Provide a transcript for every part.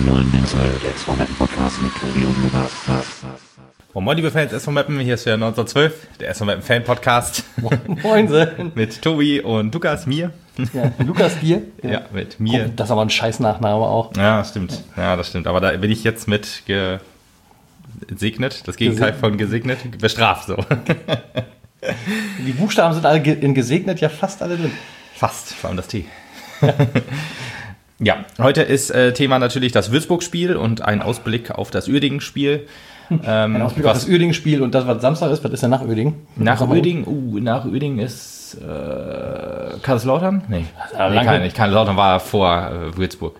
zum neuen der SV Meppen Podcast mit Tobi und Lukas. Moin liebe Fans SV Meppen, hier ist der 1912, der SV Meppen Fan Podcast. Moin. Mit Tobi und Lukas, mir. Ja, Lukas Bier. Ja, mit mir. Oh, das ist aber ein scheiß Nachname auch. Ja, das stimmt. Ja, das stimmt. Aber da bin ich jetzt mit gesegnet, das Gegenteil von gesegnet, bestraft so. Die Buchstaben sind alle in gesegnet ja fast alle drin. Fast, vor allem das T. Ja, heute ist Thema natürlich das Würzburg-Spiel und ein Ausblick auf das Uerdingen-Spiel. Ein Ausblick auf das Uerdingen-Spiel und das, was Samstag ist, was ist denn nach Uerdingen? Nach Uerdingen ist Kaiserslautern? Nee, Kaiserslautern war vor Würzburg.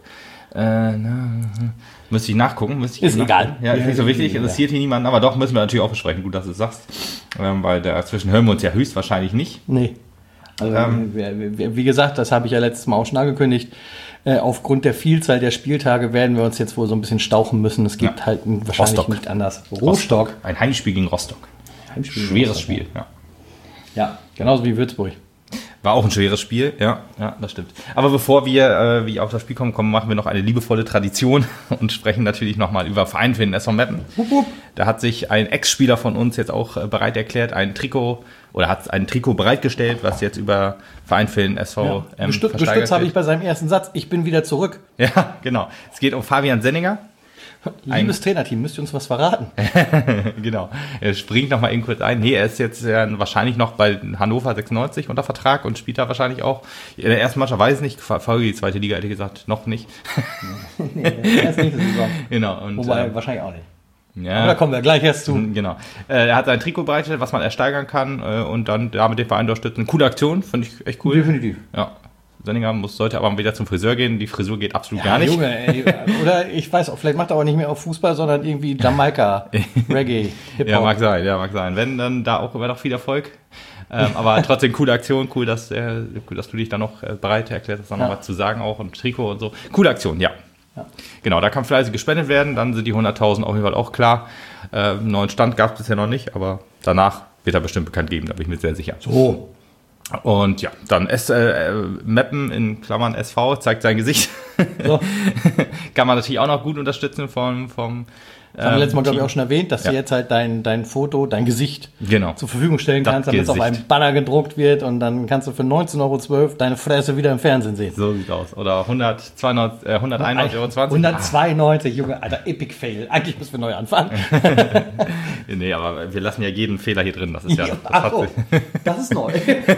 Müsste ich nachgucken. Ist egal. Ja, ist nicht so wichtig, interessiert hier niemanden, aber doch, müssen wir natürlich auch besprechen. Gut, dass du es sagst, weil dazwischen hören wir uns ja höchstwahrscheinlich nicht. Nee. Also, wie gesagt, das habe ich ja letztes Mal auch schon angekündigt. Aufgrund der Vielzahl der Spieltage werden wir uns jetzt wohl so ein bisschen stauchen müssen. Es gibt halt wahrscheinlich Rostock. nicht anders. Rostock. Ein Heimspiel gegen Rostock. Schweres Spiel, ja. Ja, genauso wie Würzburg. War auch ein schweres Spiel, ja, das stimmt. Aber bevor wir wie auf das Spiel kommen, machen wir noch eine liebevolle Tradition und sprechen natürlich nochmal über Verein für den SV Meppen. Da hat sich ein Ex-Spieler von uns jetzt auch bereit erklärt, hat ein Trikot bereitgestellt, was jetzt über Verein für den SV Gestützt habe ich bei seinem ersten Satz, ich bin wieder zurück. Ja, genau. Es geht um Fabian Senninger. Liebes Trainerteam, müsst ihr uns was verraten? Genau. Er springt noch mal eben kurz ein. Nee, er ist jetzt wahrscheinlich noch bei Hannover 96 unter Vertrag und spielt da wahrscheinlich auch. In der ersten Mannschaft weiß ich nicht, Folge die zweite Liga, ehrlich gesagt, noch nicht. Nee, erst nächste Saison. Genau. Und, wobei, wahrscheinlich auch nicht. Ja. Aber da kommen wir gleich erst zu. Genau. Er hat sein Trikot bereitet, was man ersteigern kann und dann damit den Verein unterstützen. Coole Aktion, finde ich echt cool. Definitiv. Ja. Senninger sollte aber wieder zum Friseur gehen. Die Frisur geht absolut gar nicht. Junge, ey, oder ich weiß auch, vielleicht macht er auch nicht mehr auf Fußball, sondern irgendwie Jamaika, Reggae, Hip-Hop. Ja, mag sein. Wenn, dann da auch immer noch viel Erfolg. Aber trotzdem coole Aktion, cool, dass du dich da noch bereit erklärt hast, da noch was zu sagen auch und Trikot und so. Coole Aktion, ja. Genau, da kann fleißig gespendet werden, dann sind die 100.000 auf jeden Fall auch klar. Neuen Stand gab es bisher noch nicht, aber danach wird er bestimmt bekannt geben, da bin ich mir sehr sicher. So. Und ja, dann Meppen in Klammern SV zeigt sein Gesicht. So. Kann man natürlich auch noch gut unterstützen vom das haben wir letztes Mal, glaube ich, auch schon erwähnt, dass du jetzt halt dein Foto, dein Gesicht zur Verfügung stellen kannst, damit es auf einem Banner gedruckt wird und dann kannst du für 19,12 € deine Fresse wieder im Fernsehen sehen. So sieht's aus. Oder 191,20 €. 192, Junge, Alter, Epic Fail. Eigentlich müssen wir neu anfangen. Nee, aber wir lassen ja jeden Fehler hier drin. Das ist das ist neu.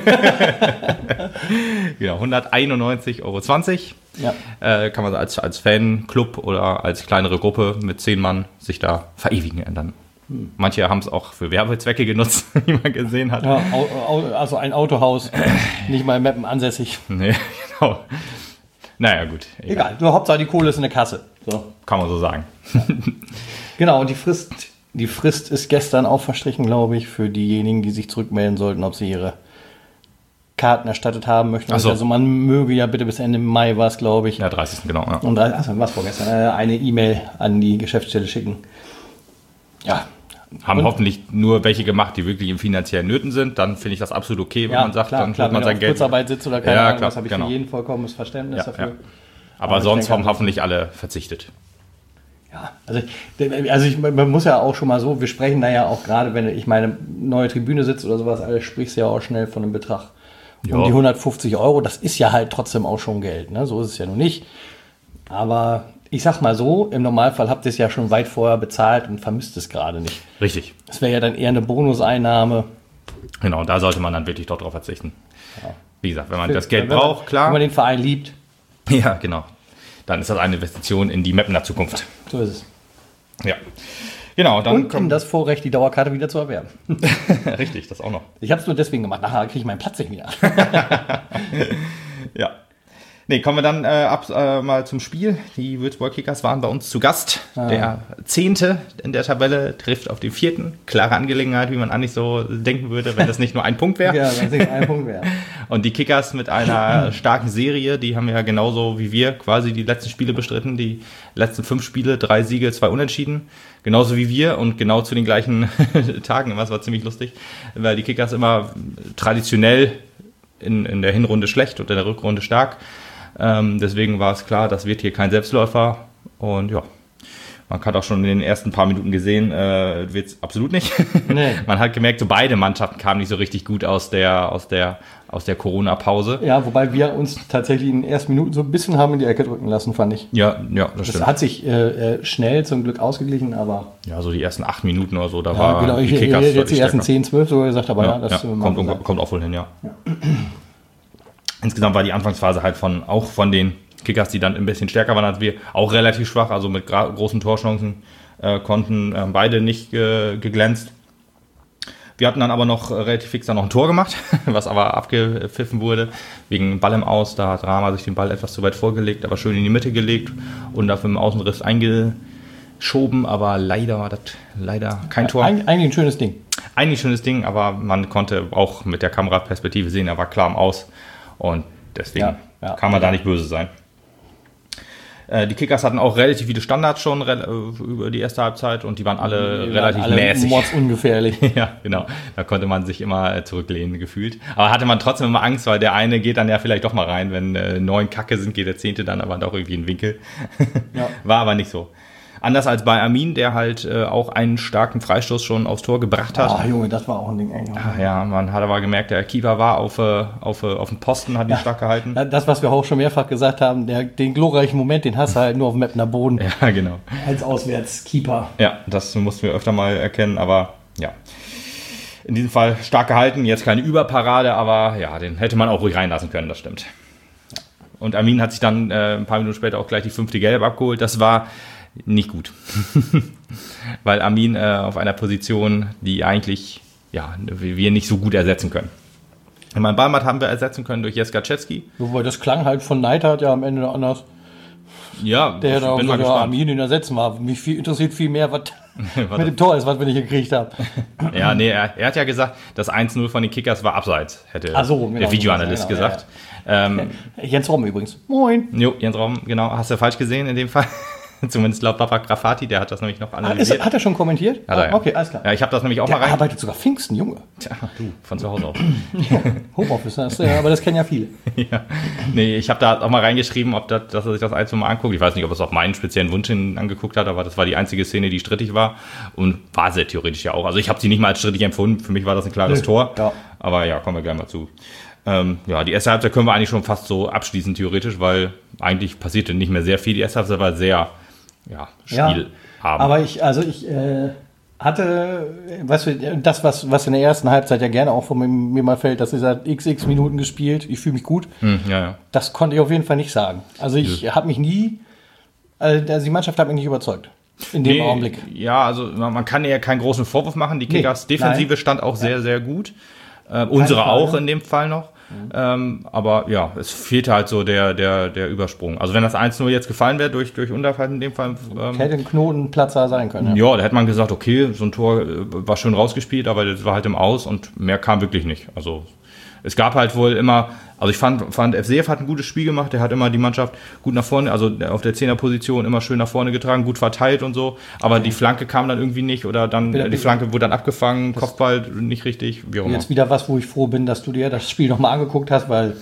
Genau, 191,20 €. Ja. Kann man als Fanclub oder als kleinere Gruppe mit 10 Mann sich da verewigen. Dann. Manche haben es auch für Werbezwecke genutzt, wie man gesehen hat. Ja, also ein Autohaus, nicht mal in Meppen ansässig. Nee, genau. Naja, gut. Egal, nur Hauptsache die Kohle ist in der Kasse. So. Kann man so sagen. Ja. Genau, und die Frist ist gestern auch verstrichen, glaube ich, für diejenigen, die sich zurückmelden sollten, ob sie ihre Karten erstattet haben möchten. So. Also man möge ja bitte bis Ende Mai, war es, glaube ich. Ja, 30. genau. Ja. Und was vorgestern? Eine E-Mail an die Geschäftsstelle schicken. Ja. Haben hoffentlich nur welche gemacht, die wirklich in finanziellen Nöten sind. Dann finde ich das absolut okay, wenn man sagt, klar, dann holt man sein Geld. Kurzarbeit sitzt oder keine Ahnung, das habe ich für jeden vollkommenes Verständnis dafür. Ja. Aber sonst haben hoffentlich alle verzichtet. Ja, also man muss ja auch schon mal so, wir sprechen da ja auch gerade, wenn ich meine neue Tribüne sitzt oder sowas, alles sprichst du ja auch schnell von einem Betrag um die 150 €. Das ist ja halt trotzdem auch schon Geld, ne? So ist es ja nun nicht. Aber ich sag mal so, im Normalfall habt ihr es ja schon weit vorher bezahlt und vermisst es gerade nicht. Richtig. Das wäre ja dann eher eine Bonuseinnahme. Genau, da sollte man dann wirklich darauf verzichten. Ja. Wie gesagt, wenn man das Geld braucht, klar. Wenn man den Verein liebt. Ja, genau. Dann ist das eine Investition in die Mappener Zukunft. So ist es. Ja. Genau, dann und um das Vorrecht, die Dauerkarte wieder zu erwerben. Richtig, das auch noch. Ich habe es nur deswegen gemacht. Nachher kriege ich meinen Platz nicht wieder. Ja. Nee, kommen wir dann mal zum Spiel. Die Würzburg Kickers waren bei uns zu Gast. Der 10. in der Tabelle trifft auf den 4. Klare Angelegenheit, wie man eigentlich so denken würde, wenn das nicht nur ein Punkt wäre. Ja, wenn es nicht ein Punkt wäre. Und die Kickers mit einer starken Serie, die haben ja genauso wie wir quasi die letzten Spiele bestritten. Die letzten 5 Spiele, 3 Siege, 2 Unentschieden. Genauso wie wir und genau zu den gleichen Tagen. Das war ziemlich lustig, weil die Kickers immer traditionell in der Hinrunde schlecht und in der Rückrunde stark. Deswegen war es klar, das wird hier kein Selbstläufer. Und ja, man hat auch schon in den ersten paar Minuten gesehen, wird es absolut nicht. Nee. Man hat gemerkt, so beide Mannschaften kamen nicht so richtig gut aus der Corona-Pause. Ja, wobei wir uns tatsächlich in den ersten Minuten so ein bisschen haben in die Ecke drücken lassen, fand ich. Ja, das stimmt. Das hat sich schnell zum Glück ausgeglichen, aber... Ja, so die ersten 8 Minuten oder so, da war genau, die Kickers hätte jetzt die ersten 10, 12 sogar gesagt, aber das kommt auch wohl hin, ja. Insgesamt war die Anfangsphase halt von den Kickers, die dann ein bisschen stärker waren als wir, auch relativ schwach, also mit großen Torchancen konnten beide nicht geglänzt. Wir hatten dann aber noch relativ fix dann noch ein Tor gemacht, was aber abgepfiffen wurde, wegen Ball im Aus. Da hat Rama sich den Ball etwas zu weit vorgelegt, aber schön in die Mitte gelegt und dafür im Außenriss eingeschoben, aber leider war das kein Tor. Eigentlich ein schönes Ding. Eigentlich ein schönes Ding, aber man konnte auch mit der Kameraperspektive sehen, er war klar im Aus und deswegen kann man da nicht böse sein. Die Kickers hatten auch relativ viele Standards schon über die erste Halbzeit und die waren alle relativ mäßig. Mordsungefährlich. Ja, genau. Da konnte man sich immer zurücklehnen gefühlt. Aber hatte man trotzdem immer Angst, weil der eine geht dann ja vielleicht doch mal rein. Wenn 9 Kacke sind, geht der 10. dann aber doch irgendwie in den Winkel. Ja. War aber nicht so. Anders als bei Amin, der halt auch einen starken Freistoß schon aufs Tor gebracht hat. Ah, Junge, das war auch ein Ding. Ja, man hat aber gemerkt, der Keeper war auf dem Posten, hat ihn stark gehalten. Das, was wir auch schon mehrfach gesagt haben, den glorreichen Moment, den hast du halt nur auf dem Mapner Boden. Ja, genau. Als Auswärtskeeper. Ja, das mussten wir öfter mal erkennen, aber ja. In diesem Fall stark gehalten, jetzt keine Überparade, aber ja, den hätte man auch ruhig reinlassen können, das stimmt. Und Amin hat sich dann ein paar Minuten später auch gleich die 5. Gelb abgeholt. Das war nicht gut. Weil Amin auf einer Position, die eigentlich wir nicht so gut ersetzen können. Ich meine, Balmat haben wir ersetzen können durch Jeska Czetski. Wobei das klang halt von Neidhardt ja am Ende anders. Ja, der da auch Amin ihn ersetzen war. Mich interessiert viel mehr, was mit dem Tor ist, was wir nicht gekriegt haben. Ja, nee, er hat ja gesagt, das 1-0 von den Kickers war abseits, hätte der Videoanalyst gesagt. Ja. Jens Rom übrigens. Moin. Jo, Jens Rom, genau. Hast du falsch gesehen in dem Fall? Zumindest laut Papa Grafati, der hat das nämlich noch analysiert. Hat er schon kommentiert? Hat er, ja. Okay, alles klar. Ja, ich habe das nämlich auch der mal rein. Der arbeitet sogar Pfingsten, Junge. Tja, du, von zu Hause aus. Homeoffice, aber das kennen ja viele. Ja. Nee, ich habe da auch mal reingeschrieben, dass er sich das ein, zwei Mal anguckt. Ich weiß nicht, ob er es auf meinen speziellen Wunsch hin angeguckt hat, aber das war die einzige Szene, die strittig war. Und war sehr theoretisch ja auch. Also ich habe sie nicht mal als strittig empfunden. Für mich war das ein klares Tor. Ja. Aber ja, kommen wir gleich mal zu. Die erste Halbzeit können wir eigentlich schon fast so abschließen, theoretisch, weil eigentlich passierte nicht mehr sehr viel. Die erste Halbzeit war sehr Spiel haben. Aber ich hatte, weißt du, das, was in der ersten Halbzeit ja gerne auch von mir mal fällt, dass ich sage, XX Minuten gespielt, ich fühle mich gut. Das konnte ich auf jeden Fall nicht sagen. Also ich habe mich die Mannschaft hat mich nicht überzeugt. In dem Augenblick. Ja, also man kann ja keinen großen Vorwurf machen. Die Kickers Defensive stand auch sehr, sehr gut. Unsere auch in dem Fall noch. Aber ja, es fehlte halt so der Übersprung. Also wenn das 1-0 jetzt gefallen wäre durch Unterfall in dem Fall. Hätte ein Knotenplatzer sein können. Ja, da hätte man gesagt, okay, so ein Tor war schön rausgespielt, aber das war halt im Aus und mehr kam wirklich nicht. Also es gab halt wohl immer, also ich fand FCF hat ein gutes Spiel gemacht, der hat immer die Mannschaft gut nach vorne, also auf der 10er-Position immer schön nach vorne getragen, gut verteilt und so, aber die Flanke kam dann irgendwie nicht oder dann die Flanke wurde dann abgefangen, Kopfball nicht richtig, wie auch immer. Jetzt wieder was, wo ich froh bin, dass du dir das Spiel nochmal angeguckt hast, weil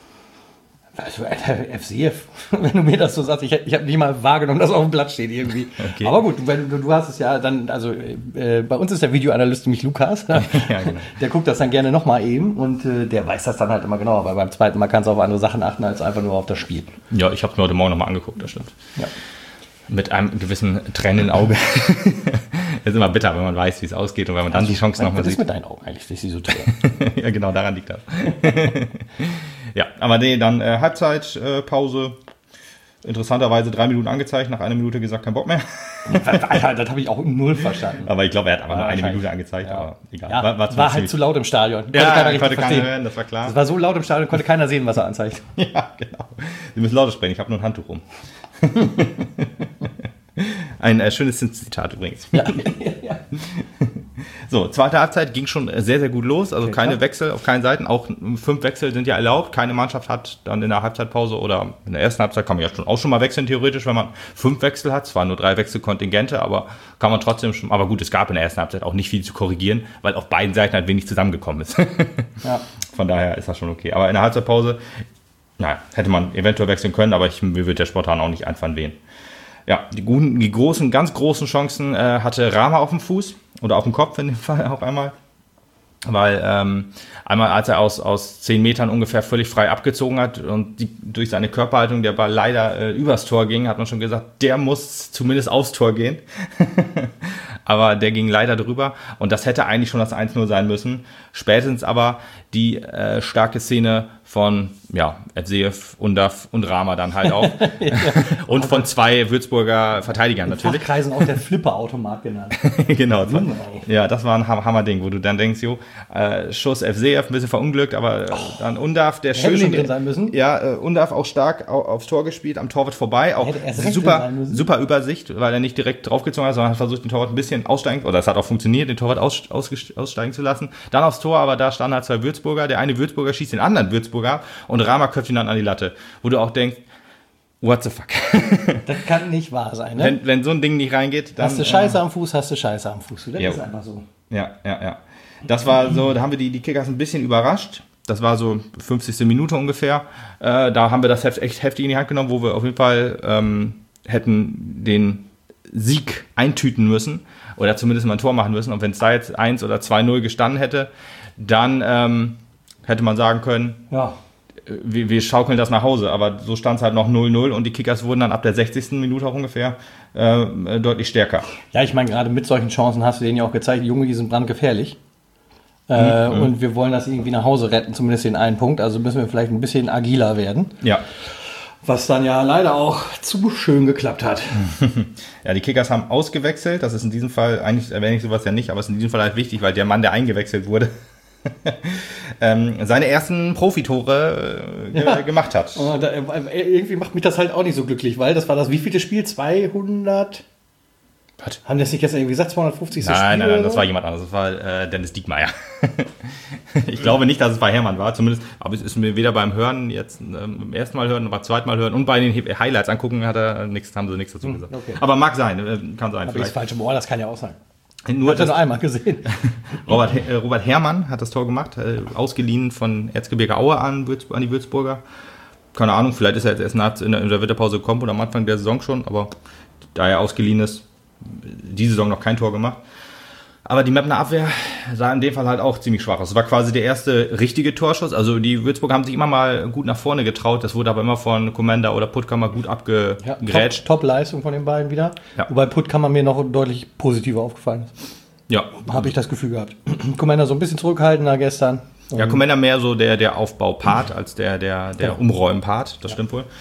also FCF, wenn du mir das so sagst, ich habe nicht mal wahrgenommen, dass auf dem Blatt steht irgendwie. Okay. Aber gut, du hast es ja dann, also bei uns ist der Videoanalyst nämlich Lukas, ja, genau. Der guckt das dann gerne nochmal eben und der weiß das dann halt immer genau, aber beim zweiten Mal kannst du auf andere Sachen achten, als einfach nur auf das Spiel. Ja, ich habe es mir heute Morgen nochmal angeguckt, das stimmt. Ja. Mit einem gewissen tränenden Auge. Das ist immer bitter, wenn man weiß, wie es ausgeht und wenn man dann die Chance nochmal sieht. Was ist mit deinen Augen eigentlich, dass sie so teuer? Ja, genau, daran liegt das. Ja, aber dann Halbzeitpause. Interessanterweise 3 Minuten angezeigt, nach 1 Minute gesagt, kein Bock mehr. Alter, das habe ich auch null verstanden. Aber ich glaube, er hat aber nur 1 Minute angezeigt, aber egal. Ja, war halt zu laut im Stadion. Konnte keiner hören, das war klar. Es war so laut im Stadion, konnte keiner sehen, was er anzeigt. Ja, genau. Sie müssen lauter sprechen, ich habe nur ein Handtuch rum. Ein schönes Zitat übrigens. Ja. So, zweite Halbzeit ging schon sehr, sehr gut los. Also keine Wechsel auf keinen Seiten. Auch 5 Wechsel sind ja erlaubt. Keine Mannschaft hat dann in der Halbzeitpause oder in der ersten Halbzeit kann man ja auch schon mal wechseln, theoretisch, wenn man 5 Wechsel hat. Zwar nur 3 Wechselkontingente, aber kann man trotzdem schon. Aber gut, es gab in der ersten Halbzeit auch nicht viel zu korrigieren, weil auf beiden Seiten halt wenig zusammengekommen ist. Ja. Von daher ist das schon okay. Aber in der Halbzeitpause, hätte man eventuell wechseln können, aber mir wird der Spontan auch nicht einfallen, wen. Ja, die großen, ganz großen Chancen hatte Rama auf dem Fuß oder auf dem Kopf in dem Fall auch einmal. Weil einmal, als er aus 10 Metern ungefähr völlig frei abgezogen hat und durch seine Körperhaltung der Ball leider übers Tor ging, hat man schon gesagt, der muss zumindest aufs Tor gehen. Aber der ging leider drüber und das hätte eigentlich schon das 1-0 sein müssen. Spätestens aber die starke Szene von Evseev, Undav und Rama dann halt auch. Und von 2 Würzburger Verteidigern in natürlich. Fachkreisen auch der Flipper-Automat genannt. Genau. Ja, das war ein Hammerding, wo du dann denkst, Schuss Evseev, ein bisschen verunglückt, aber dann Undav, der schön schon drin sein müssen. Ja, Undav auch stark aufs Tor gespielt, am Torwart vorbei, auch super Übersicht, weil er nicht direkt draufgezogen hat, sondern hat versucht, den Torwart ein bisschen aussteigen, oder es hat auch funktioniert, den Torwart aussteigen zu lassen. Dann aufs Tor, aber da standen halt 2 Würzburger, der eine Würzburger schießt den anderen Würzburger und Rama köpft ihn dann an die Latte, wo du auch denkst, what the fuck? Das kann nicht wahr sein, ne? Wenn so ein Ding nicht reingeht, dann... Hast du Scheiße am Fuß, hast du Scheiße am Fuß. Das ist einfach so. Ja. Das war so, da haben wir die Kickers ein bisschen überrascht. Das war so 50. Minute ungefähr. Da haben wir das echt heftig in die Hand genommen, wo wir auf jeden Fall hätten den Sieg eintüten müssen oder zumindest mal ein Tor machen müssen. Und wenn es da jetzt 1 oder 2-0 gestanden hätte, dann hätte man sagen können, ja, wir schaukeln das nach Hause. Aber so stand es halt noch 0-0 und die Kickers wurden dann ab der 60. Minute auch ungefähr deutlich stärker. Ja, ich meine, gerade mit solchen Chancen hast du denen ja auch gezeigt, die Junge, die sind brandgefährlich. Und wir wollen das irgendwie nach Hause retten, zumindest den einen Punkt. Also müssen wir vielleicht ein bisschen agiler werden. Ja. Was dann ja leider auch zu schön geklappt hat. Ja, die Kickers haben ausgewechselt. Das ist in diesem Fall, eigentlich erwähne ich sowas ja nicht, aber es ist in diesem Fall halt wichtig, weil der Mann, der eingewechselt wurde, seine ersten Profitore gemacht hat. Irgendwie macht mich das halt auch nicht so glücklich, weil das war das wievielte Spiel? 200? Was? Haben die das nicht gestern irgendwie gesagt? 250. Nein, das war jemand anderes. Das war Dennis Diekmeyer. Ich glaube nicht, dass es bei Hermann war. Zumindest, aber es ist mir weder beim Hören, jetzt beim ersten Mal hören, beim zweiten Mal hören und bei den Highlights angucken, haben sie nichts dazu gesagt. Okay. Aber mag sein, kann sein. Aber ich falsch im Ohr, das kann ja auch sein. Nur das noch einmal gesehen. Robert Herrmann hat das Tor gemacht, ausgeliehen von Erzgebirge Aue an die Würzburger. Keine Ahnung, vielleicht ist er jetzt erst in der Winterpause gekommen oder am Anfang der Saison schon, aber da er ausgeliehen ist, diese Saison noch kein Tor gemacht. Aber die Meppner Abwehr sah in dem Fall halt auch ziemlich schwach aus. Es war quasi der erste richtige Torschuss. Also die Würzburger haben sich immer mal gut nach vorne getraut. Das wurde aber immer von Commander oder Puttkammer gut abgegrätscht. Top-Leistung von den beiden wieder. Ja. Wobei Puttkammer mir noch deutlich positiver aufgefallen ist. Ja. Habe ich das Gefühl gehabt. Commander so ein bisschen zurückhaltender gestern. Ja, Commander mehr so der Aufbau-Part als der Umräumen-Part. Das stimmt wohl.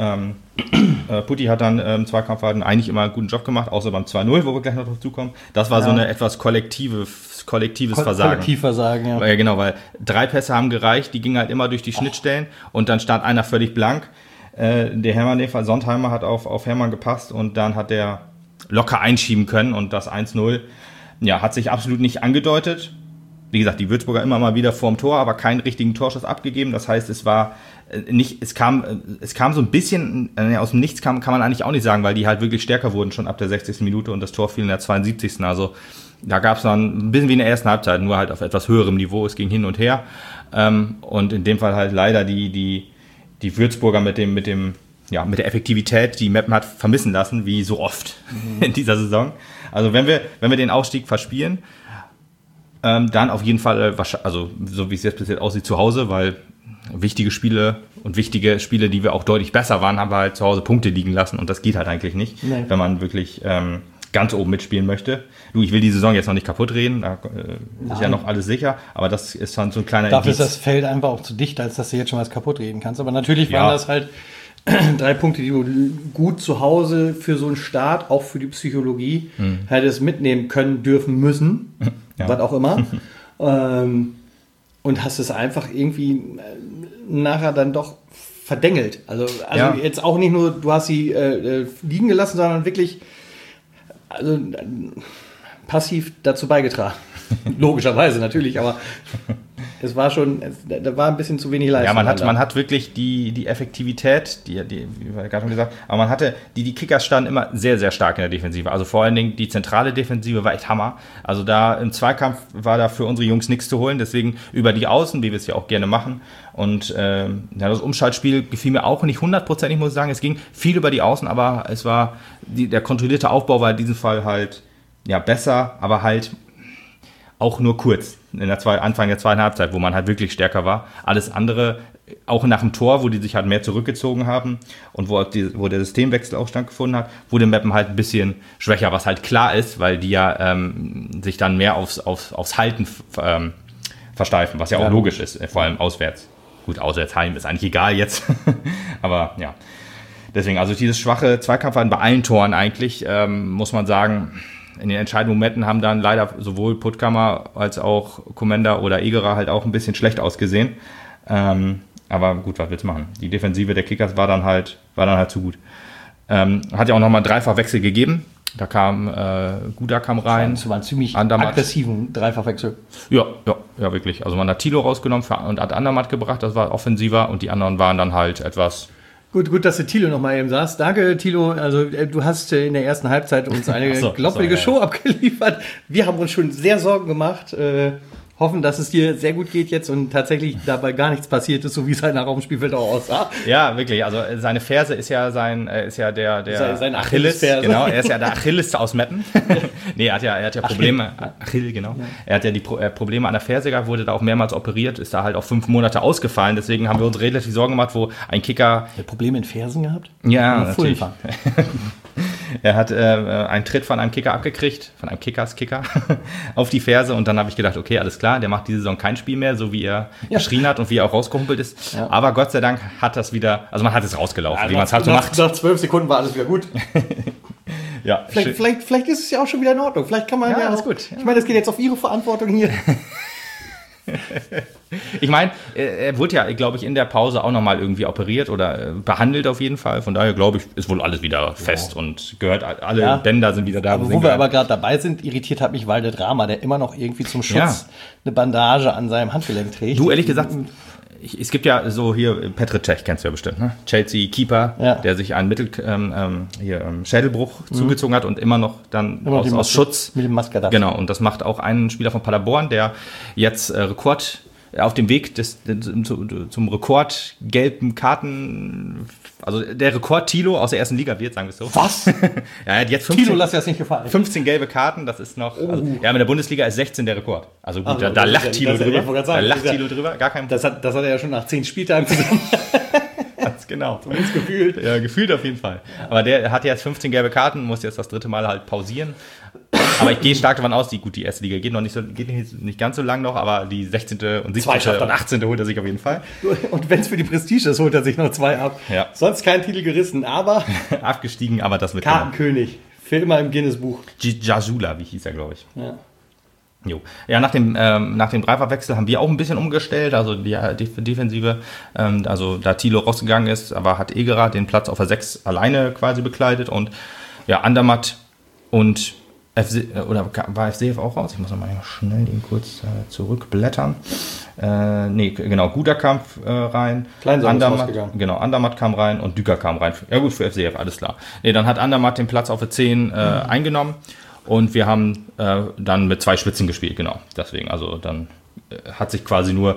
Putti hat dann im Zweikampf eigentlich immer einen guten Job gemacht, außer beim 2-0, wo wir gleich noch dazu kommen. Das war so eine etwas kollektives Versagen. Kollektivversagen, ja. Ja, genau, weil 3 Pässe haben gereicht, die gingen halt immer durch die Schnittstellen und dann stand einer völlig blank. Der Hermann, in dem Fall Sontheimer, hat auf Hermann gepasst und dann hat der locker einschieben können und das 1-0 hat sich absolut nicht angedeutet. Wie gesagt, die Würzburger immer mal wieder vorm Tor, aber keinen richtigen Torschuss abgegeben. Das heißt, es kam so ein bisschen aus dem Nichts, kann man eigentlich auch nicht sagen, weil die halt wirklich stärker wurden schon ab der 60. Minute und das Tor fiel in der 72. Also da gab es dann ein bisschen wie in der ersten Halbzeit, nur halt auf etwas höherem Niveau. Es ging hin und her. Und in dem Fall halt leider die Würzburger mit der Effektivität, die Meppen hat vermissen lassen, wie so oft in dieser Saison. Also wenn wir den Aufstieg verspielen, dann auf jeden Fall, also so wie es jetzt bis jetzt aussieht, zu Hause, weil wichtige Spiele, die wir auch deutlich besser waren, haben wir halt zu Hause Punkte liegen lassen und das geht halt eigentlich nicht, wenn man wirklich ganz oben mitspielen möchte. Ich will die Saison jetzt noch nicht kaputt reden, da ist ja noch alles sicher, aber das ist dann so ein kleiner Dafür ist das Feld einfach auch zu dicht, als dass du jetzt schon was kaputt reden kannst. Aber natürlich waren das halt 3 Punkte, die du gut zu Hause für so einen Start, auch für die Psychologie, hättest mitnehmen können, dürfen, müssen, was auch immer. Und hast es einfach irgendwie nachher dann doch verdengelt. Also jetzt auch nicht nur, du hast sie liegen gelassen, sondern wirklich passiv dazu beigetragen. Logischerweise natürlich, aber es war schon, da war ein bisschen zu wenig Leistung. Ja, man hat wirklich die Effektivität, wie wir gerade schon gesagt, aber man hatte, die Kickers standen immer sehr, sehr stark in der Defensive. Also vor allen Dingen die zentrale Defensive war echt Hammer. Also da im Zweikampf war da für unsere Jungs nichts zu holen, deswegen über die Außen, wie wir es ja auch gerne machen. Und das Umschaltspiel gefiel mir auch nicht 100%, muss ich sagen. Es ging viel über die Außen, aber es war der kontrollierte Aufbau war in diesem Fall halt besser, aber halt auch nur kurz, Anfang der zweiten Halbzeit, wo man halt wirklich stärker war. Alles andere, auch nach dem Tor, wo die sich halt mehr zurückgezogen haben und wo der Systemwechsel auch stattgefunden hat, wurde Meppen halt ein bisschen schwächer, was halt klar ist, weil die ja sich dann mehr aufs Halten versteifen, was ja auch logisch ist, vor allem auswärts. Gut, auswärts Heim ist eigentlich egal jetzt, aber ja. Deswegen, also dieses schwache Zweikampfverhalten bei allen Toren eigentlich, muss man sagen, in den entscheidenden Momenten haben dann leider sowohl Puttkammer als auch Commander oder Egerer halt auch ein bisschen schlecht ausgesehen. Aber gut, was willst du machen? Die Defensive der Kickers war dann halt zu gut. Hat ja auch nochmal einen Dreifachwechsel gegeben. Da kam Guda kam rein. Das war ein ziemlich Andermatt. aggressiven Dreifachwechsel. Ja, wirklich. Also man hat Thilo rausgenommen und hat Andermatt gebracht, das war offensiver und die anderen waren dann halt etwas... Gut, dass du Thilo noch mal eben sagst. Danke, Thilo. Also du hast in der ersten Halbzeit uns eine gloppelige Show abgeliefert. Wir haben uns schon sehr Sorgen gemacht. Hoffen, dass es dir sehr gut geht jetzt und tatsächlich dabei gar nichts passiert ist, so wie es halt nach Raumspielfeld auch aussah. Ja, wirklich. Also seine Ferse ist ja sein Achilles. Genau, er ist ja der Achilles aus Meppen. Nee, er hat ja Probleme. Achill, genau. Ja. Er hat ja die Probleme an der Ferse gehabt, wurde da auch mehrmals operiert, ist da halt auch 5 Monate ausgefallen. Deswegen haben wir uns relativ Sorgen gemacht, wo ein Kicker... Hat er Probleme in Fersen gehabt? Ja, natürlich. Er hat einen Tritt von einem Kicker abgekriegt, von einem Kicker auf die Ferse und dann habe ich gedacht, okay, alles klar, der macht diese Saison kein Spiel mehr, so wie er geschrien hat und wie er auch rausgehumpelt ist. Ja. Aber Gott sei Dank hat das wieder, also man hat es rausgelaufen, wie man es halt so macht. Nach 12 Sekunden war alles wieder gut. Ja, vielleicht ist es ja auch schon wieder in Ordnung. Vielleicht kann man alles auch, gut. Ja. Ich meine, das geht jetzt auf Ihre Verantwortung hier. Ich meine, er wurde ja, glaube ich, in der Pause auch nochmal irgendwie operiert oder behandelt auf jeden Fall. Von daher, glaube ich, ist wohl alles wieder fest und gehört, alle Bänder sind wieder da. Aber wo wir aber gerade dabei sind, irritiert hat mich Valderrama, der immer noch irgendwie zum Schutz eine Bandage an seinem Handgelenk trägt. Du, ehrlich gesagt, es gibt ja so hier, Petr Cech kennst du ja bestimmt, ne? Chelsea-Keeper, der sich einen Schädelbruch zugezogen hat und immer noch dann aus Schutz. Mit dem Mascara. Genau, und das macht auch ein Spieler von Paderborn, der jetzt Rekord auf dem Weg zum Rekord gelben Karten, also der Rekord Thilo aus der ersten Liga wird, sagen wir es so. Was? Ja, er hat jetzt 15, Thilo, lass dir das nicht gefallen. 15 gelbe Karten, das ist noch, also, in der Bundesliga ist 16 der Rekord. Also gut, da lacht Thilo drüber. Da lacht Thilo drüber, gar kein Problem. Das hat er ja schon nach 10 Spieltagen zusammen. Ganz genau. Zumindest gefühlt. Ja, gefühlt auf jeden Fall. Aber der hat jetzt 15 gelbe Karten, muss jetzt das 3. Mal halt pausieren. Aber ich gehe stark davon aus, die erste Liga geht nicht ganz so lang noch, aber die 16. und 17. und 18. holt er sich auf jeden Fall. Und wenn es für die Prestige ist, holt er sich noch 2 ab. Ja. Sonst kein Titel gerissen, aber... Abgestiegen, aber das mit... Kartenkönig. Für immer im Guinness-Buch. Jasula, wie hieß er, glaube ich. Ja. Jo. Ja, nach dem Dreifachwechsel haben wir auch ein bisschen umgestellt, also die Defensive, also da Thilo rausgegangen ist, aber hat Egerer den Platz auf der 6 alleine quasi bekleidet und ja, Andermatt und war FCF auch raus? Ich muss noch mal schnell den kurz zurückblättern. Guda kam rein. Andermatt kam rein und Düker kam rein. Ja gut, für FCF, alles klar. Nee, dann hat Andermatt den Platz auf der 10 eingenommen und wir haben dann mit 2 Spitzen gespielt, genau. Deswegen, also dann hat sich quasi nur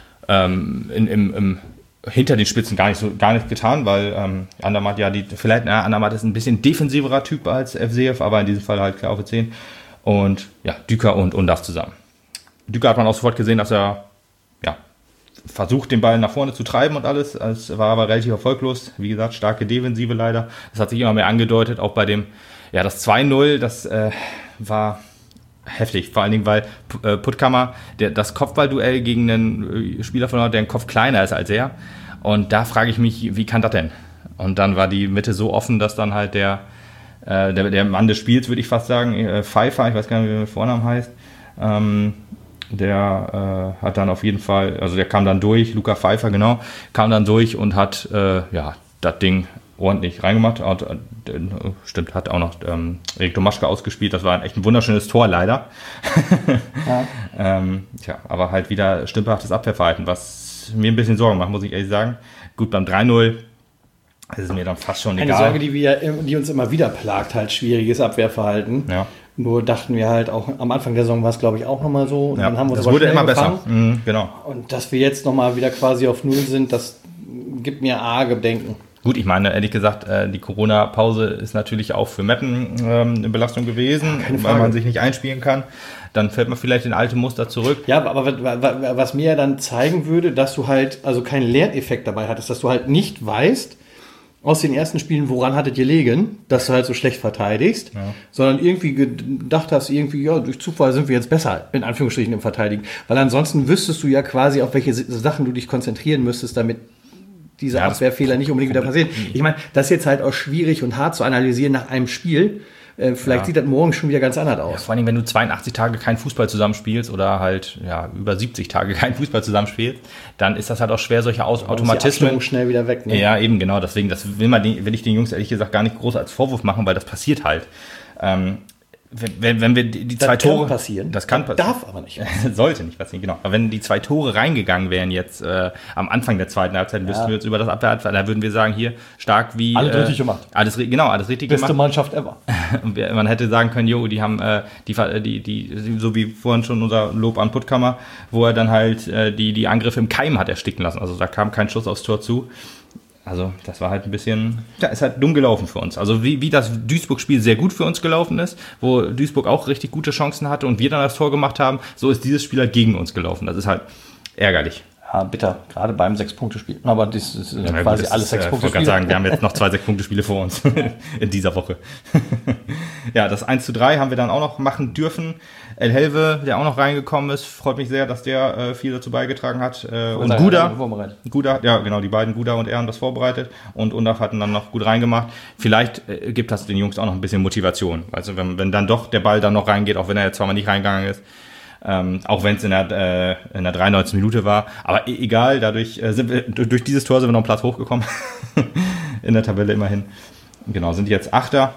hinter den Spitzen gar nicht getan, weil Andermatt Andermatt ist ein bisschen defensiverer Typ als FCF, aber in diesem Fall halt klar auf der 10. Und ja, Düker und Undas zusammen. Düker hat man auch sofort gesehen, dass er versucht, den Ball nach vorne zu treiben und alles. Es war aber relativ erfolglos. Wie gesagt, starke Defensive leider. Das hat sich immer mehr angedeutet, auch bei dem, das 2-0, das war heftig. Vor allen Dingen, weil Puttkammer das Kopfballduell gegen einen Spieler verloren hat, der einen Kopf kleiner ist als er. Und da frage ich mich, wie kann das denn? Und dann war die Mitte so offen, dass dann halt der Mann des Spiels, würde ich fast sagen, Pfeiffer, ich weiß gar nicht, wie der mit Vornamen heißt, der hat dann auf jeden Fall, also der kam dann durch, Luca Pfeiffer, genau, kam dann durch und hat das Ding ordentlich reingemacht. Stimmt, hat auch noch Erik Domaschke ausgespielt. Das war echt ein wunderschönes Tor, leider. Aber halt wieder stümperhaftes Abwehrverhalten, was mir ein bisschen Sorgen macht, muss ich ehrlich sagen. Gut, beim 3-0 ist es mir dann fast schon egal. Eine Sorge, die uns immer wieder plagt, halt schwieriges Abwehrverhalten. Ja. Nur dachten wir halt auch, am Anfang der Saison war es, glaube ich, auch nochmal so. Und ja, dann haben wir das wurde immer besser. Genau. Und dass wir jetzt nochmal wieder quasi auf Null sind, das gibt mir arge Bedenken. Gut, ich meine, ehrlich gesagt, die Corona-Pause ist natürlich auch für Meppen eine Belastung gewesen, weil man sich nicht einspielen kann. Dann fällt man vielleicht in alte Muster zurück. Ja, aber was mir ja dann zeigen würde, dass du halt also keinen Lerneffekt dabei hattest, dass du halt nicht weißt, aus den ersten Spielen, woran hattet ihr gelegen, dass du halt so schlecht verteidigst, sondern irgendwie gedacht hast, durch Zufall sind wir jetzt besser, in Anführungsstrichen, im Verteidigen. Weil ansonsten wüsstest du ja quasi, auf welche Sachen du dich konzentrieren müsstest, damit diese Abwehrfehler nicht unbedingt wieder passieren. Ich meine, das ist jetzt halt auch schwierig und hart zu analysieren nach einem Spiel. Vielleicht sieht das morgen schon wieder ganz anders aus. Ja, vor allem, wenn du 82 Tage keinen Fußball zusammenspielst oder halt über 70 Tage keinen Fußball zusammenspielst, dann ist das halt auch schwer, solche Automatismen. Die schnell wieder weg. Ne? Ja, eben, genau. Deswegen, das will ich den Jungs ehrlich gesagt gar nicht groß als Vorwurf machen, weil das passiert halt. Wenn wir die zwei Tore passieren. Das kann passieren. Darf aber nicht. Sollte nicht passieren, genau. Aber wenn die 2 Tore reingegangen wären jetzt am Anfang der zweiten Halbzeit, wüssten wir jetzt über das Abwehrhalbzeit, da würden wir sagen, hier stark wie alles richtig gemacht. Alles richtig gemacht. Beste Mannschaft ever. Und man hätte sagen können, die haben die so wie vorhin schon unser Lob an Puttkammer, wo er dann halt die Angriffe im Keim hat ersticken lassen. Also da kam kein Schuss aufs Tor zu. Also das war halt ein bisschen, ist halt dumm gelaufen für uns. Also wie das Duisburg-Spiel sehr gut für uns gelaufen ist, wo Duisburg auch richtig gute Chancen hatte und wir dann das Tor gemacht haben, so ist dieses Spiel halt gegen uns gelaufen. Das ist halt ärgerlich. Ja, bitter, gerade beim 6-Punkte-Spiel. Aber das ist quasi alles 6-Punkte-Spiele. Ich wollte gerade sagen, wir haben jetzt noch 2 6-Punkte-Spiele vor uns in dieser Woche. Ja, das 1:3 haben wir dann auch noch machen dürfen. El Helve, der auch noch reingekommen ist, freut mich sehr, dass der viel dazu beigetragen hat. Und Guda, ja genau, die beiden, Guda und er, haben das vorbereitet. Und Undaf hatten dann noch gut reingemacht. Vielleicht gibt das den Jungs auch noch ein bisschen Motivation. Also wenn dann doch der Ball dann noch reingeht, auch wenn er jetzt zweimal nicht reingegangen ist, auch wenn es in der 93. Minute war. Aber egal, dadurch durch dieses Tor sind wir noch einen Platz hochgekommen. In der Tabelle immerhin. Genau, sind jetzt Achter.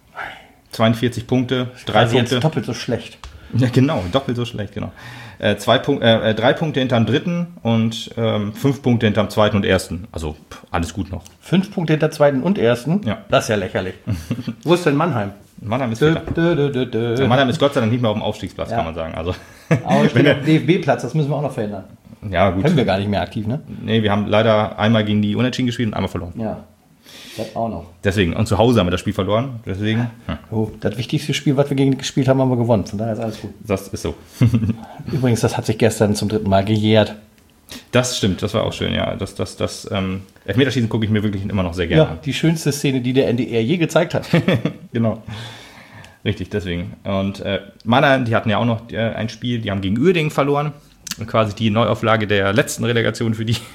42 Punkte, 3 Punkte. Jetzt doppelt so schlecht. Ja, genau, doppelt so schlecht, genau. 3 Punkte hinterm dritten und 5 Punkte hinterm zweiten und ersten. Also alles gut noch. 5 Punkte hinter zweiten und ersten? Ja. Das ist ja lächerlich. Wo ist denn Mannheim? Mannheim ist Mannheim ist Gott sei Dank nicht mehr auf dem Aufstiegsplatz, kann man sagen. Also, aber steht auf dem DFB-Platz, das müssen wir auch noch verhindern. Ja, gut. Können wir gar nicht mehr aktiv, ne? Nee, wir haben leider einmal gegen die Unentschieden gespielt und einmal verloren. Ja, das auch noch. Deswegen, und zu Hause haben wir das Spiel verloren. Deswegen. Oh, das wichtigste Spiel, was wir gegen die gespielt haben, haben wir gewonnen. Von daher ist alles gut. Das ist so. Übrigens, das hat sich gestern zum 3. Mal gejährt. Das stimmt, das war auch schön, ja. Das Elfmeterschießen gucke ich mir wirklich immer noch sehr gerne an. Die schönste Szene, die der NDR je gezeigt hat. Genau. Richtig, deswegen. Und Mannheim, die hatten ja auch noch ein Spiel, die haben gegen Uerdingen verloren. Quasi die Neuauflage der letzten Relegation für die.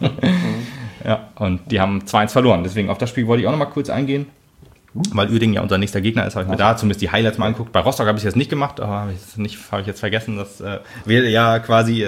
Ja, und die haben 2-1 verloren. Deswegen auf das Spiel wollte ich auch noch mal kurz eingehen. Weil Uerdingen ja unser nächster Gegner ist, habe ich mir da zumindest die Highlights mal angeguckt. Bei Rostock habe ich es jetzt nicht gemacht, aber habe ich jetzt vergessen, dass wir ja quasi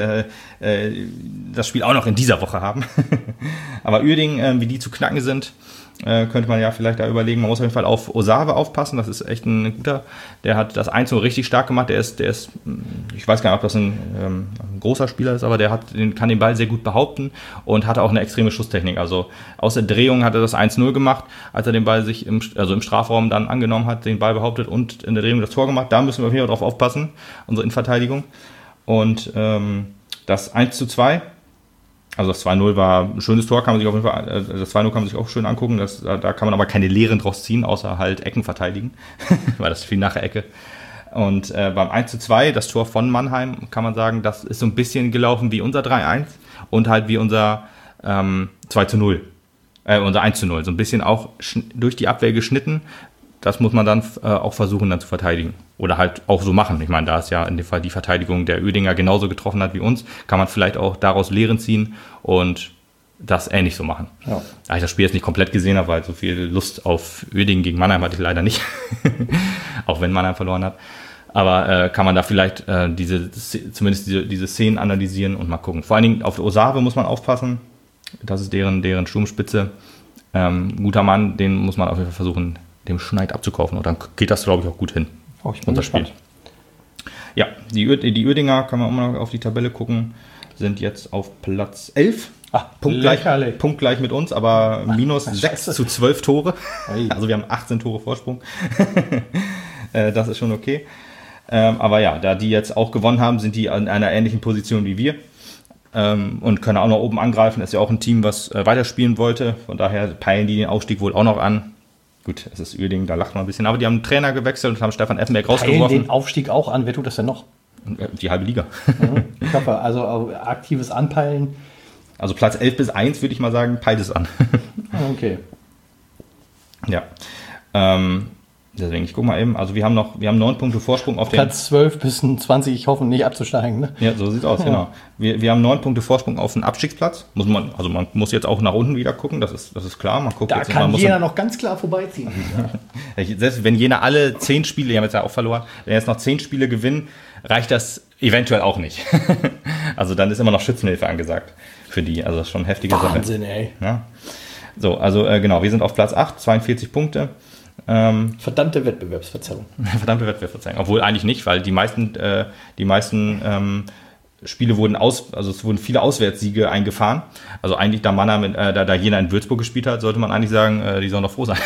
das Spiel auch noch in dieser Woche haben. Aber Uerdingen, wie die zu knacken sind, könnte man ja vielleicht da überlegen. Man muss auf jeden Fall auf Osave aufpassen. Das ist echt ein guter. Der hat das 1-0 richtig stark gemacht. Der ist, ich weiß gar nicht, ob das ein großer Spieler ist, aber kann den Ball sehr gut behaupten und hatte auch eine extreme Schusstechnik. Also aus der Drehung hat er das 1-0 gemacht, als er den Ball sich im Strafraum dann angenommen hat, den Ball behauptet und in der Drehung das Tor gemacht. Da müssen wir hier drauf aufpassen, unsere Innenverteidigung. Und das 1:2. Also das 2-0 war ein schönes Tor, kann man sich auf jeden Fall, das 2-0 kann man sich auch schön angucken, da kann man aber keine Lehren draus ziehen, außer halt Ecken verteidigen, weil das viel nach der Ecke. Und beim 1:2, das Tor von Mannheim, kann man sagen, das ist so ein bisschen gelaufen wie unser 3-1 und halt wie unser 2:0, unser 1:0, so ein bisschen auch durch die Abwehr geschnitten. Das muss man dann auch versuchen dann zu verteidigen. Oder halt auch so machen. Ich meine, da es ja in dem Fall die Verteidigung der Uerdinger genauso getroffen hat wie uns, kann man vielleicht auch daraus Lehren ziehen und das ähnlich so machen. Ja. Da ich das Spiel jetzt nicht komplett gesehen habe, weil so viel Lust auf Uerdingen gegen Mannheim hatte ich leider nicht. Auch wenn Mannheim verloren hat. Aber kann man da vielleicht zumindest diese Szenen analysieren und mal gucken. Vor allen Dingen auf Osave muss man aufpassen. Das ist deren Sturmspitze. Guter Mann, den muss man auf jeden Fall versuchen, dem Schneid abzukaufen. Und dann geht das, glaube ich, auch gut hin. Oh, ich bin gespannt. Ja, die Uerdinger, kann man auch mal auf die Tabelle gucken, sind jetzt auf Platz 11. Punktgleich mit uns, aber minus 6 zu 12 Tore. Also wir haben 18 Tore Vorsprung. Das ist schon okay. Aber ja, da die jetzt auch gewonnen haben, sind die in einer ähnlichen Position wie wir. Und können auch noch oben angreifen. Ist ja auch ein Team, was weiterspielen wollte. Von daher peilen die den Aufstieg wohl auch noch an. Gut, es ist Uerdingen, da lacht man ein bisschen. Aber die haben einen Trainer gewechselt und haben Stefan Effenberg rausgeworfen. Peilen den Aufstieg auch an. Wer tut das denn noch? Die halbe Liga. Ich hoffe, also aktives Anpeilen. Also Platz 11 bis 1 würde ich mal sagen, peilt es an. Okay. Ja. Deswegen, ich gucke mal eben. Also wir haben 9 Punkte Vorsprung auf den... Platz 12 bis 20, ich hoffe nicht abzusteigen. Ne? Ja, so sieht's aus, genau. Wir haben 9 Punkte Vorsprung auf den Abstiegsplatz. Man muss jetzt auch nach unten wieder gucken, das ist klar. Man guckt da jetzt, kann Jena noch ganz klar vorbeiziehen. Selbst wenn Jena alle 10 Spiele, die haben jetzt ja auch verloren, wenn jetzt noch 10 Spiele gewinnen, reicht das eventuell auch nicht. Also dann ist immer noch Schützenhilfe angesagt für die. Also das ist schon eine heftige Sache. Wahnsinn, ey. Ja. So, also genau, wir sind auf Platz 8, 42 Punkte. Verdammte Wettbewerbsverzerrung. Obwohl eigentlich nicht, weil die meisten Spiele wurden es wurden viele Auswärtssiege eingefahren. Also eigentlich, da Jena in Würzburg gespielt hat, sollte man eigentlich sagen, die sollen doch froh sein.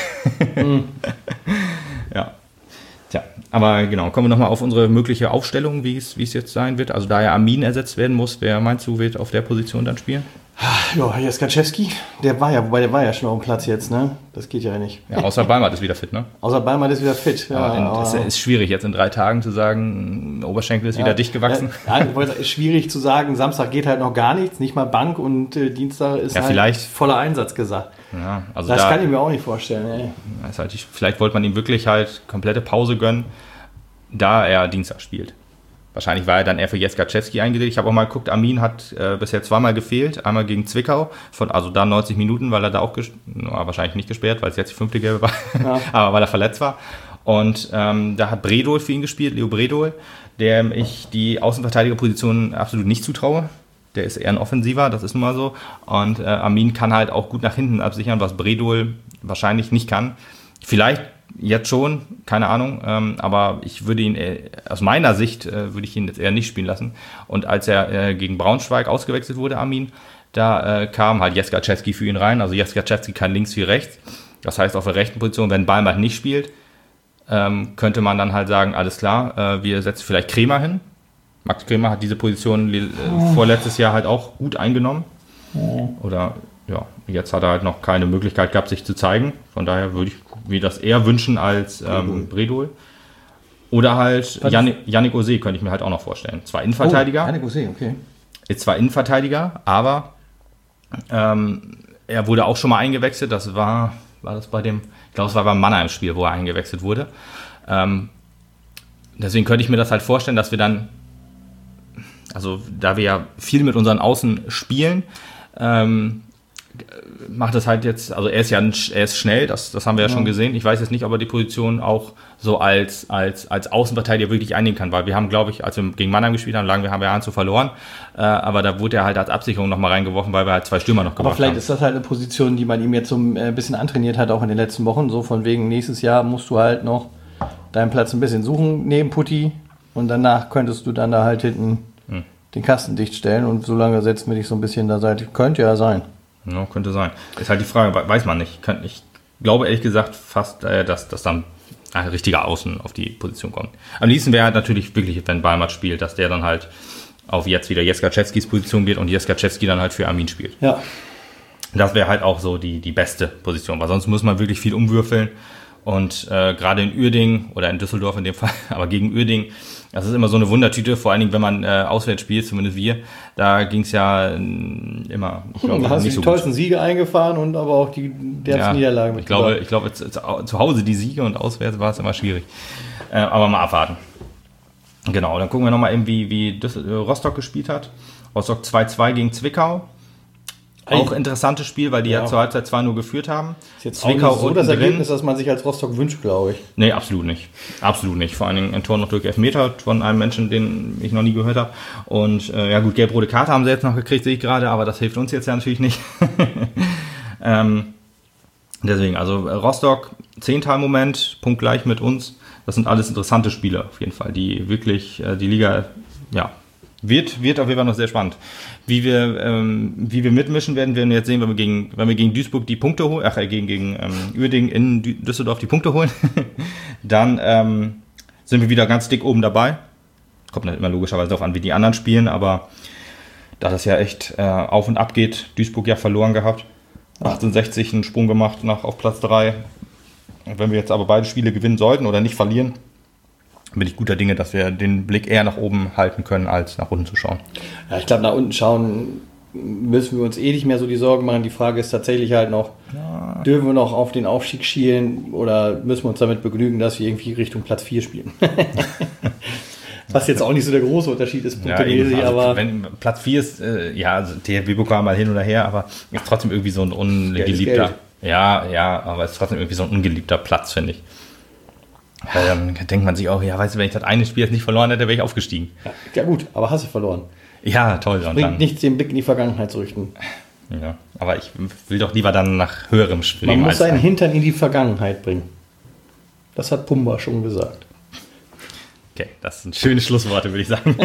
Ja. Tja, aber genau, kommen wir nochmal auf unsere mögliche Aufstellung, wie es jetzt sein wird. Also da ja Armin ersetzt werden muss, wer meinst du, wird auf der Position dann spielen? Ja, Jaskaczewski, der war ja schon auf dem Platz jetzt, ne? Das geht ja nicht. Ja, außer Balmert ist wieder fit, ne? Außer Balmert ist wieder fit, ja. Aber es ist schwierig, jetzt in 3 Tagen zu sagen, Oberschenkel ist wieder dicht gewachsen. Ja, ist schwierig zu sagen, Samstag geht halt noch gar nichts, nicht mal Bank und Dienstag ist vielleicht voller Einsatz gesagt. Ja, also das kann ich mir auch nicht vorstellen, ey. Vielleicht wollte man ihm wirklich halt komplette Pause gönnen, da er Dienstag spielt. Wahrscheinlich war er dann eher für Jaskaczewski eingesetzt. Ich habe auch mal geguckt, Armin hat bisher 2-mal gefehlt. Einmal gegen Zwickau, also da 90 Minuten, weil er da auch wahrscheinlich nicht gesperrt, weil es jetzt die 5. Gelbe war, ja. Aber weil er verletzt war. Und da hat Bredol für ihn gespielt, Leo Bredol, dem ich die Außenverteidigerposition absolut nicht zutraue. Der ist eher ein Offensiver, das ist nun mal so. Und Armin kann halt auch gut nach hinten absichern, was Bredol wahrscheinlich nicht kann. Vielleicht jetzt schon, keine Ahnung, aber ich würde ihn, aus meiner Sicht, würde ich ihn jetzt eher nicht spielen lassen. Und als er gegen Braunschweig ausgewechselt wurde, Armin, da kam halt Jaskaczewski für ihn rein. Also Jaskaczewski kann links wie rechts. Das heißt, auf der rechten Position, wenn Balmert nicht spielt, könnte man dann halt sagen, alles klar, wir setzen vielleicht Kremer hin. Max Kremer hat diese Position vorletztes Jahr halt auch gut eingenommen. Oder ja, jetzt hat er halt noch keine Möglichkeit gehabt, sich zu zeigen. Von daher würde ich mir das eher wünschen als Bredol. Oder halt Yannick Osé könnte ich mir halt auch noch vorstellen. Zwar Innenverteidiger. Yannick Osé, okay. Ist zwar Innenverteidiger, aber er wurde auch schon mal eingewechselt. Das war das bei dem, ich glaube, es war beim Mannheim-Spiel, wo er eingewechselt wurde. Deswegen könnte ich mir das halt vorstellen, dass wir dann, also da wir ja viel mit unseren Außen spielen, macht das halt jetzt, also er ist schnell, das haben wir ja schon gesehen. Ich weiß jetzt nicht, ob er die Position auch so als Außenverteidiger wirklich einnehmen kann, weil wir haben, glaube ich, als wir gegen Mannheim gespielt haben, haben wir 1-0 verloren, aber da wurde er halt als Absicherung nochmal reingeworfen, weil wir halt 2 Stürmer noch gemacht haben. Aber vielleicht ist das halt eine Position, die man ihm jetzt so ein bisschen antrainiert hat, auch in den letzten Wochen, so von wegen, nächstes Jahr musst du halt noch deinen Platz ein bisschen suchen neben Putti und danach könntest du dann da halt hinten den Kasten dicht stellen und so lange setzen wir dich so ein bisschen da Seite. Könnte ja sein. Ja, könnte sein. Ist halt die Frage, weiß man nicht. Ich glaube ehrlich gesagt fast, dass dann ein richtiger Außen auf die Position kommt. Am liebsten wäre halt natürlich wirklich, wenn Balmert spielt, dass der dann halt auf jetzt wieder Jaskaczewskis Position geht und Jaskaczewski dann halt für Armin spielt. Ja. Das wäre halt auch so die beste Position, weil sonst muss man wirklich viel umwürfeln. Und gerade in Uerdingen oder in Düsseldorf in dem Fall, aber gegen Uerdingen, das ist immer so eine Wundertüte, vor allen Dingen, wenn man auswärts spielt, zumindest wir, da ging es ja immer, ich glaube, da hast du die tollsten Siege eingefahren und aber auch die derbsten Niederlagen. Ich glaube, zu Hause die Siege und auswärts war es immer schwierig. Aber mal abwarten. Genau, dann gucken wir nochmal eben, wie Rostock gespielt hat. Rostock 2-2 gegen Zwickau. Auch interessantes Spiel, weil die ja zur Halbzeit 2-0 geführt haben. Ist jetzt Zwickau auch nicht so das Ergebnis, das man sich als Rostock wünscht, glaube ich. Nee, absolut nicht. Absolut nicht. Vor allen Dingen ein Tor noch durch Elfmeter von einem Menschen, den ich noch nie gehört habe. Und ja gut, gelb-rote Karte haben sie jetzt noch gekriegt, sehe ich gerade, aber das hilft uns jetzt ja natürlich nicht. Deswegen, also Rostock, 10. im Moment, punktgleich mit uns. Das sind alles interessante Spiele auf jeden Fall, die wirklich die Liga, ja, wird auf jeden Fall noch sehr spannend. Wie wir mitmischen werden wir jetzt sehen, wenn wir gegen Duisburg die Punkte holen, gegen Uerdingen in Düsseldorf die Punkte holen, dann sind wir wieder ganz dick oben dabei. Kommt nicht immer logischerweise darauf an, wie die anderen spielen, aber da das ja echt auf und ab geht, Duisburg ja verloren gehabt, 1860 einen Sprung gemacht auf Platz 3. Und wenn wir jetzt aber beide Spiele gewinnen sollten oder nicht verlieren, bin ich guter Dinge, dass wir den Blick eher nach oben halten können, als nach unten zu schauen. Ja, ich glaube, nach unten schauen müssen wir uns nicht mehr so die Sorgen machen. Die Frage ist tatsächlich halt noch, dürfen wir noch auf den Aufstieg schielen oder müssen wir uns damit begnügen, dass wir irgendwie Richtung Platz 4 spielen? Was jetzt auch nicht so der große Unterschied ist, punktemäßig, also aber... Wenn Platz 4 ist, also THW-Pokal mal hin oder her, aber ist trotzdem irgendwie so ein ungeliebter... Ja, aber es ist trotzdem irgendwie so ein ungeliebter Platz, finde ich. Dann denkt man sich auch, ja, weißt du, wenn ich das eine Spiel jetzt nicht verloren hätte, wäre ich aufgestiegen. Ja gut, aber hast du verloren. Ja, toll. Bringt nichts, den Blick in die Vergangenheit zu richten. Ja, aber ich will doch lieber dann nach höherem Spielen. Man muss seinen Hintern in die Vergangenheit bringen. Das hat Pumba schon gesagt. Okay, das sind schöne Schlussworte, würde ich sagen.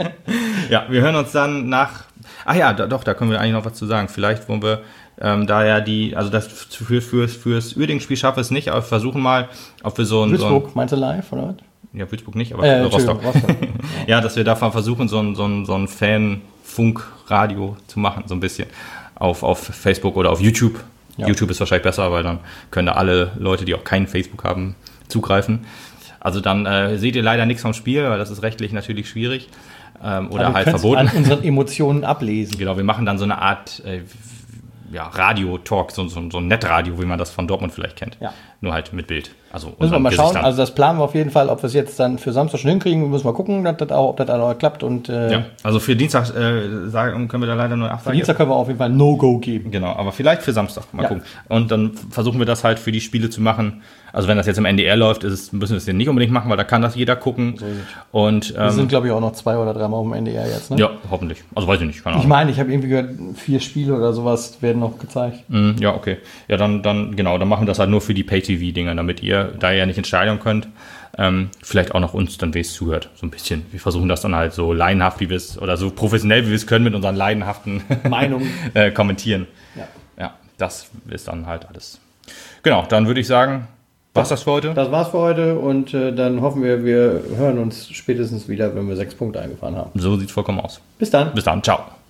Ja, wir hören uns dann nach... Ach ja, doch, da können wir eigentlich noch was zu sagen. Vielleicht wollen wir da ja das fürs Uerdingen-Spiel schaffen wir es nicht, aber wir versuchen mal, ob wir so ein... Würzburg, meinst du live, oder was? Ja, Würzburg nicht, aber Rostock. Ja, dass wir davon versuchen, so ein Fan-Funk-Radio zu machen, so ein bisschen. Auf Facebook oder auf YouTube. Ja. YouTube ist wahrscheinlich besser, weil dann können da alle Leute, die auch keinen Facebook haben, zugreifen. Also dann seht ihr leider nichts vom Spiel, weil das ist rechtlich natürlich schwierig. Oder halt verboten. An unseren Emotionen ablesen. Genau, wir machen dann so eine Art Radio-Talk, so ein Netradio, wie man das von Dortmund vielleicht kennt. Ja. Nur halt mit Bild. Also müssen wir mal schauen. Also das planen wir auf jeden Fall, ob wir es jetzt dann für Samstag schon hinkriegen. Wir müssen mal gucken, ob das auch klappt. Und, ja, also für Dienstag können wir da leider nur absagen. Für Dienstag können wir auf jeden Fall No-Go geben. Genau, aber vielleicht für Samstag. Mal gucken. Und dann versuchen wir das halt für die Spiele zu machen. Also wenn das jetzt im NDR läuft, müssen wir es nicht unbedingt machen, weil da kann das jeder gucken. So und, wir sind, glaube ich, auch noch 2 oder 3 Mal auf dem NDR jetzt. Ne? Ja, hoffentlich. Also weiß ich nicht. Keine Ahnung. Ich meine, ich habe irgendwie gehört, 4 Spiele oder sowas werden noch gezeigt. Ja, okay. Ja, dann machen wir das halt nur für die Pay-TV-Dinger, damit ihr, da ihr ja nicht ins Stadion könnt, vielleicht auch noch uns dann, wer es zuhört, so ein bisschen. Wir versuchen das dann halt so laienhaft, wie wir es, oder so professionell, wie wir es können, mit unseren leidenhaften Meinungen kommentieren. Ja, das ist dann halt alles. Genau, dann würde ich sagen, war's das für heute? Das war's für heute und dann hoffen wir hören uns spätestens wieder, wenn wir 6 Punkte eingefahren haben. So sieht's vollkommen aus. Bis dann. Bis dann, ciao.